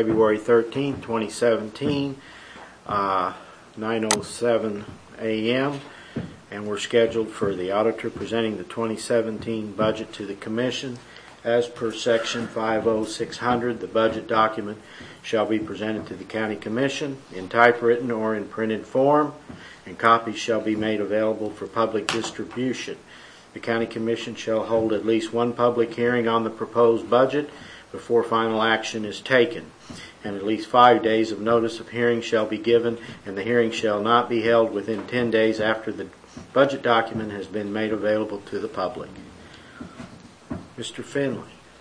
February 13th, 2017, 9:07 a.m., and we're scheduled for the auditor presenting the 2017 budget to the Commission. As per Section 50600, the budget document shall be presented to the County Commission in typewritten or in printed form, and copies shall be made available for public distribution. The County Commission shall hold at least one public hearing on the proposed budget before final action is taken, and at least 5 days of notice of hearing shall be given, and the hearing shall not be held within 10 days after the budget document has been made available to the public. Mr. Finley.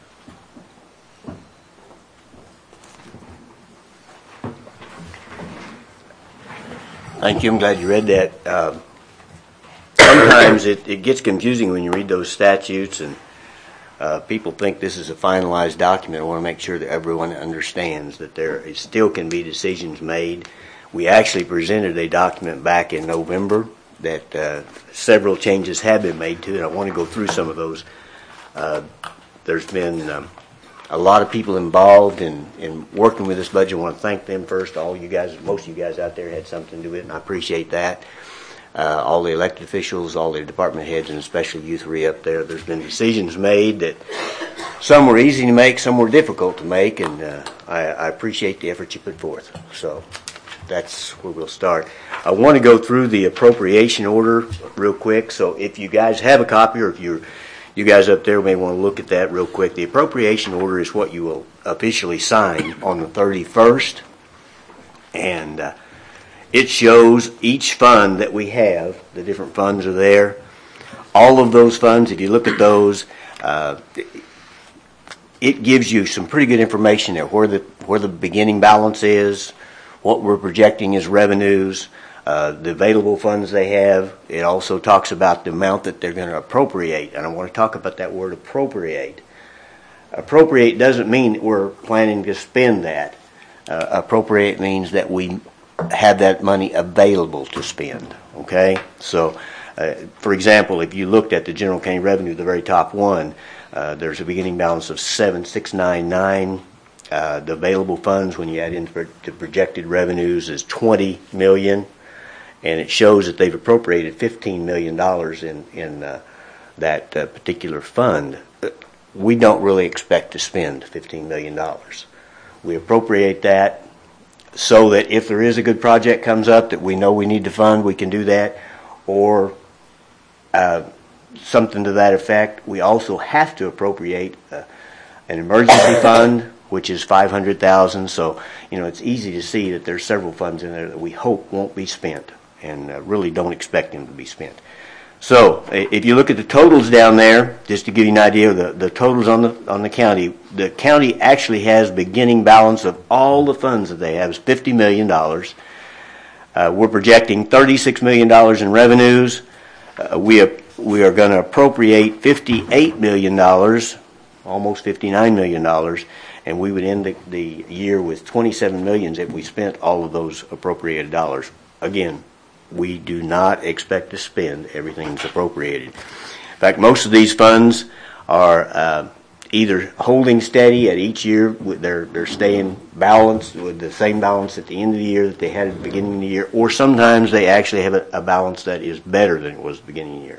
Thank you. I'm glad you read that. Sometimes it gets confusing when you read those statutes, and people think this is a finalized document. I want to make sure that everyone understands that there still can be decisions made. We actually presented a document back in November that several changes have been made to, and I want to go through some of those. There's been a lot of people involved in working with this budget. I want to thank them first. All you guys, most of you guys out there had something to do with it, and I appreciate that. All the elected officials, all the department heads, and especially you three up there. There's been decisions made that some were easy to make, some were difficult to make, and I appreciate the effort you put forth. So that's where we'll start. I want to go through the appropriation order real quick. So if you guys have a copy, or if you guys up there may want to look at that real quick. The appropriation order is what you will officially sign on the 31st, and it shows each fund that we have. The different funds are there. All of those funds, if you look at those, it gives you some pretty good information there, where the beginning balance is, what we're projecting as revenues, the available funds they have. It also talks about the amount that they're going to appropriate, and I want to talk about that word appropriate. Appropriate doesn't mean that we're planning to spend that. Appropriate means that we have that money available to spend. Okay? So, for example, if you looked at the general county revenue, the very top one, there's a beginning balance of 7,699. The available funds, when you add in the projected revenues, is $20 million. And it shows that they've appropriated $15 million in that particular fund. We don't really expect to spend $15 million. We appropriate that so that if there is a good project comes up that we know we need to fund, we can do that, or something to that effect. We also have to appropriate an emergency fund, which is $500,000. So, it's easy to see that there's several funds in there that we hope won't be spent, and really don't expect them to be spent. So if you look at the totals down there, just to give you an idea of the totals on the county actually has beginning balance of all the funds that they have is $50 million. We're projecting $36 million in revenues. We are going to appropriate $58 million, almost $59 million, and we would end the year with $27 million if we spent all of those appropriated dollars. Again, we do not expect to spend everything that's appropriated. In fact, most of these funds are either holding steady at each year. They're staying balanced with the same balance at the end of the year that they had at the beginning of the year, or sometimes they actually have a balance that is better than it was at the beginning of the year.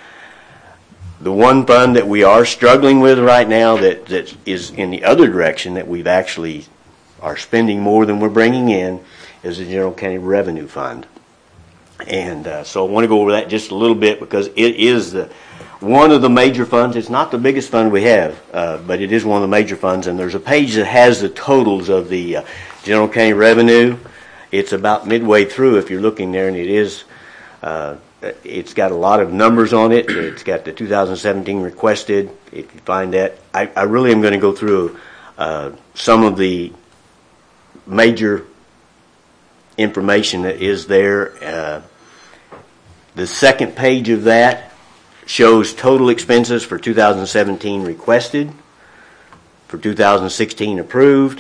The one fund that we are struggling with right now that is in the other direction, that we've actually are spending more than we're bringing in, is the General County Revenue Fund. And so I want to go over that just a little bit, because it is one of the major funds. It's not the biggest fund we have, but it is one of the major funds. And there's a page that has the totals of the General County revenue. It's about midway through if you're looking there, and it is. It's got a lot of numbers on it. It's got the 2017 requested. If you find that, I really am going to go through some of the major information that is there. The second page of that shows total expenses for 2017 requested, for 2016 approved,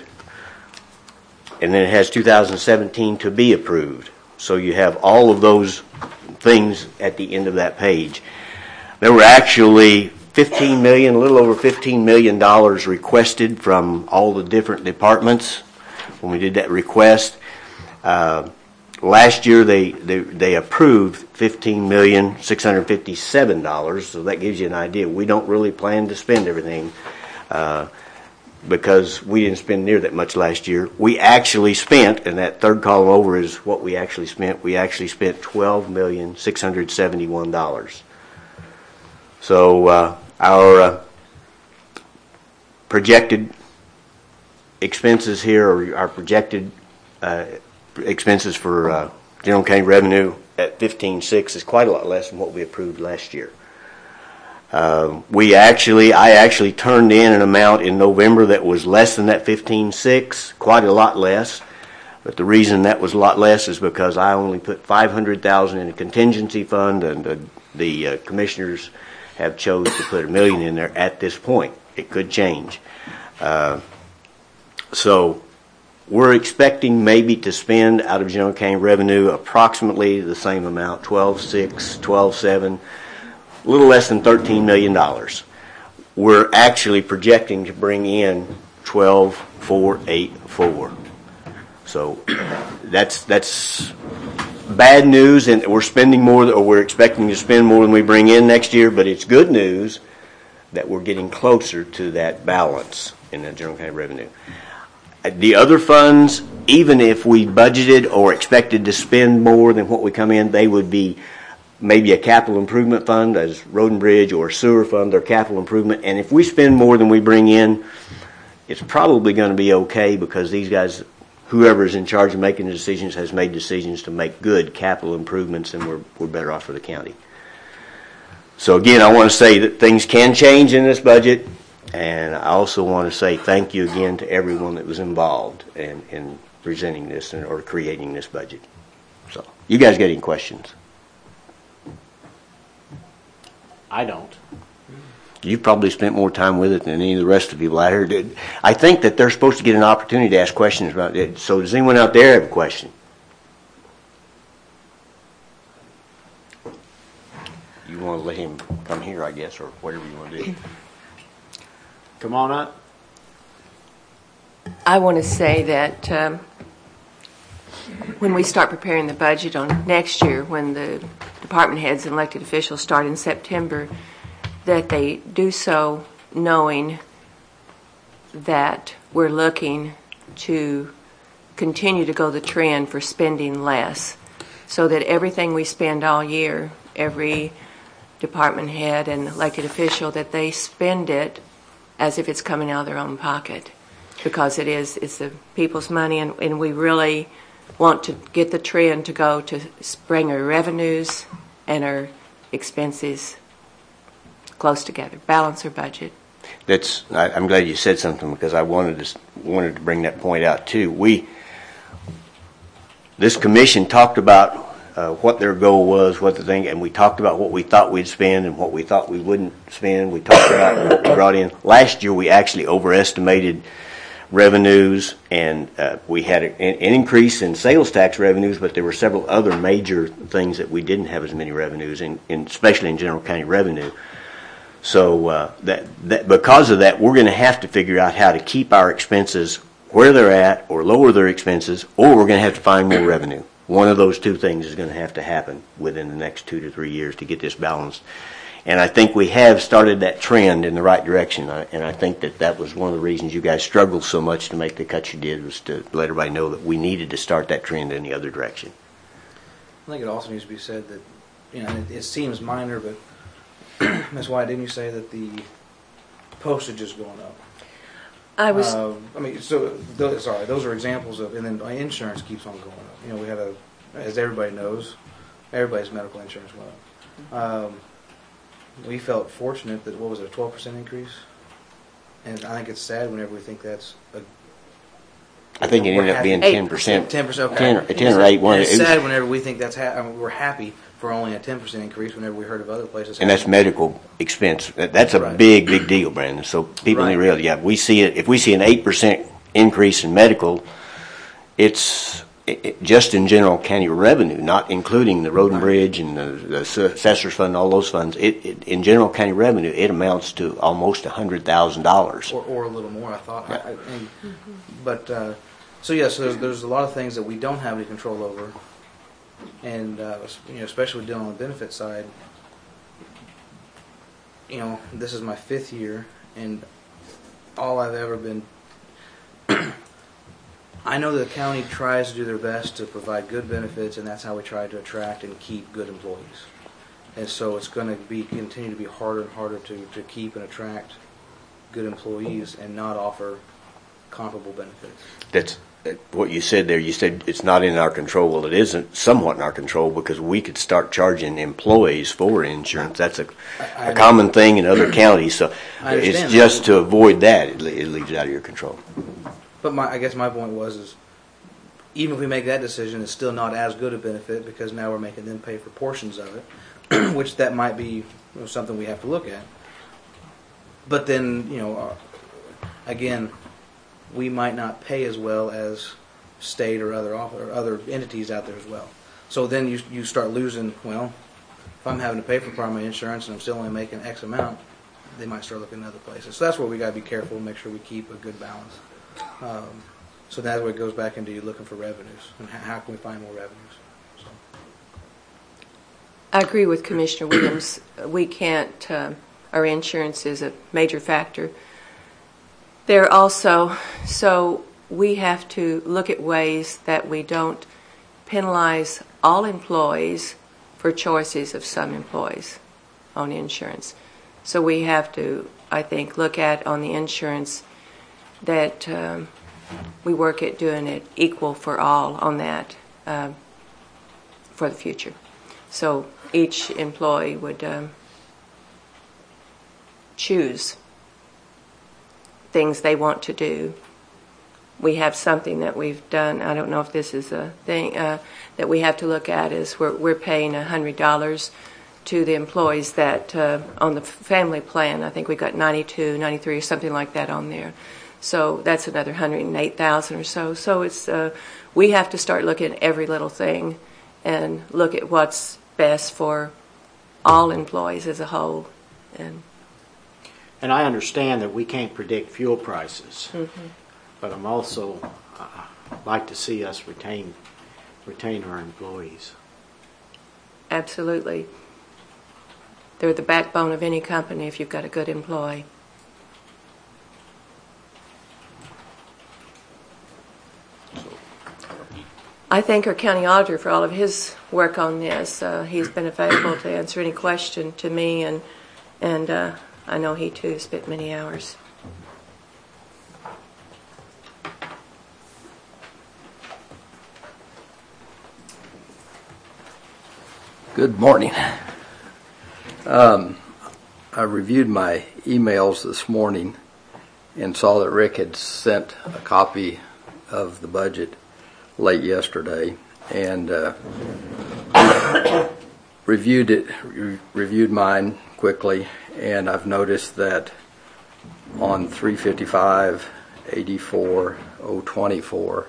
and then it has 2017 to be approved. So you have all of those things at the end of that page. There were actually $15 million, a little over $15 million requested from all the different departments. when we did that request. Last year they approved $15,657,000, so that gives you an idea. We don't really plan to spend everything because we didn't spend near that much last year. We actually spent, and that third column over is what we actually spent. We actually spent $12,671,000. So our projected expenses here, or our projected expenses for general county revenue at 15.6 is quite a lot less than what we approved last year. I actually turned in an amount in November that was less than that 15.6, quite a lot less. But the reason that was a lot less is because I only put $500,000 in a contingency fund, and the commissioners have chose to put $1 million in there at this point. It could change. So we're expecting maybe to spend out of general county revenue approximately the same amount, 12.6, 12.7, a little less than $13 million. We're actually projecting to bring in 12.484. So that's bad news, and we're spending more, or we're expecting to spend more than we bring in next year, but it's good news that we're getting closer to that balance in the general county revenue. The other funds, even if we budgeted or expected to spend more than what we come in, they would be maybe a capital improvement fund, as road and bridge, or sewer fund, or capital improvement. And if we spend more than we bring in, it's probably going to be okay, because these guys, whoever's in charge of making the decisions, has made decisions to make good capital improvements, and we're better off for the county. So again, I want to say that things can change in this budget, and I also want to say thank you again to everyone that was involved in presenting this or creating this budget. So, you guys got any questions? I don't. You've probably spent more time with it than any of the rest of the people out here did. I think that they're supposed to get an opportunity to ask questions about it. So does anyone out there have a question? You want to let him come here, I guess, or whatever you want to do. Come on up. I want to say that when we start preparing the budget on next year, when the department heads and elected officials start in September, that they do so knowing that we're looking to continue to go the trend for spending less, so that everything we spend all year, every department head and elected official, that they spend it as if it's coming out of their own pocket, because it's the people's money, and we really want to get the trend to go to bring our revenues and our expenses close together, balance our budget. I'm glad you said something, because I wanted to bring that point out too. This commission talked about what their goal was, what the thing, and we talked about what we thought we'd spend and what we thought we wouldn't spend. We talked about what we brought in. Last year we actually overestimated revenues, and we had an increase in sales tax revenues, but there were several other major things that we didn't have as many revenues in, especially in general county revenue. So that because of that, we're going to have to figure out how to keep our expenses where they're at, or lower their expenses, or we're going to have to find more revenue. One of those two things is going to have to happen within the next 2 to 3 years to get this balanced. And I think we have started that trend in the right direction. And I think that was one of the reasons you guys struggled so much to make the cuts you did, was to let everybody know that we needed to start that trend in the other direction. I think it also needs to be said that, it seems minor, but Ms. White, didn't you say that the postage is going up? Those are examples of, and then my insurance keeps on going up. We had as everybody knows, everybody's medical insurance went up. We felt fortunate that, what was it, a 12% increase? And I think it's sad whenever we think that's I think it ended up being 10%. 10%, okay. 10 or 8. It's sad whenever we think that's, we're happy for only a 10% increase whenever we heard of other places. And that's medical expense. That's a big deal, Brandon. So people need to realize, we see it. If we see an 8% increase in medical, it's just in general county revenue, not including the road and bridge and the assessor's fund, all those funds. In general county revenue, it amounts to almost $100,000. Or a little more, I thought. So yes, there's a lot of things that we don't have any control over, and especially with dealing on the benefit side. This is my 5th year, and all I've ever been. I know the county tries to do their best to provide good benefits, and that's how we try to attract and keep good employees. And so it's going to continue to be harder and harder to keep and attract good employees and not offer comparable benefits. That's what you said there. You said it's not in our control. Well, it isn't somewhat in our control because we could start charging employees for insurance. That's a common thing in other counties. So it's just to avoid that. It leaves it out of your control. But I guess my point is even if we make that decision, it's still not as good a benefit because now we're making them pay for portions of it, which that might be something we have to look at. But then, again, we might not pay as well as state or other entities out there as well. So then you start losing. Well, if I'm having to pay for primary insurance and I'm still only making X amount, they might start looking at other places. So that's where we got to be careful and make sure we keep a good balance. So that's where it goes back into you looking for revenues and how can we find more revenues. So. I agree with Commissioner Williams. We can't. Our insurance is a major factor. There also, so we have to look at ways that we don't penalize all employees for choices of some employees on insurance. So we have to, I think, look at on the insurance that we work at doing it equal for all on that for the future. So each employee would choose things they want to do. We have something that we've done. I don't know if this is a thing that we have to look at. Is we're paying $100 to the employees that on the family plan. I think we got 92, 93, or something like that on there. So that's another 108,000 or so. So it's we have to start looking at every little thing and look at what's best for all employees as a whole. And I understand that we can't predict fuel prices, but I'm also like to see us retain our employees. Absolutely. They're the backbone of any company if you've got a good employee. I thank our county auditor for all of his work on this. He's been available to answer any question to me, and I know he too spent many hours. Good morning. I reviewed my emails this morning and saw that Rick had sent a copy of the budget late yesterday, and reviewed mine quickly, and I've noticed that on 355-84-024,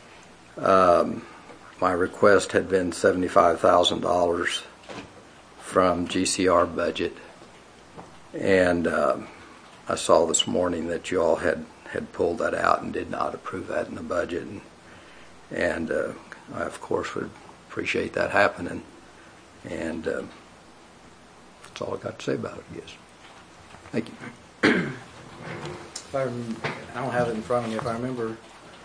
my request had been $75,000 from GCR budget, and I saw this morning that you all had pulled that out and did not approve that in the budget, and I of course would appreciate that happening, and that's all I got to say about it, I guess. Thank you. I don't have it in front of me. If I remember,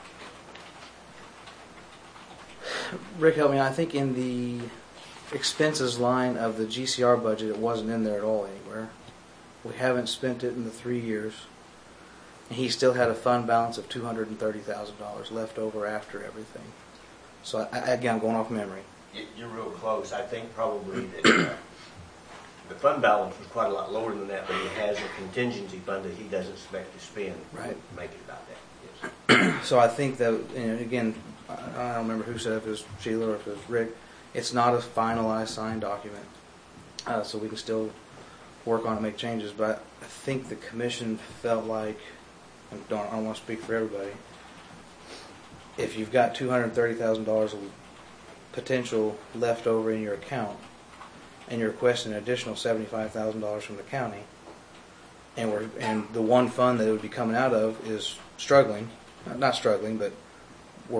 Rick, help me. I think in the expenses line of the GCR budget, it wasn't in there at all anywhere. We haven't spent it in the 3 years. And he still had a fund balance of $230,000 left over after everything. So again, I'm going off memory. You're real close. I think probably that the fund balance was quite a lot lower than that, but he has a contingency fund that he doesn't expect to spend. Right. Make it about that. Yes. So I think that, again, I don't remember who said it, if it was Sheila or if it was Rick, it's not a finalized signed document. So we can still work on it, make changes, but I think the commission felt like, I don't want to speak for everybody, if you've got $230,000 of potential left over in your account and you're requesting an additional $75,000 from the county, and the one fund that it would be coming out of is struggling, not struggling, but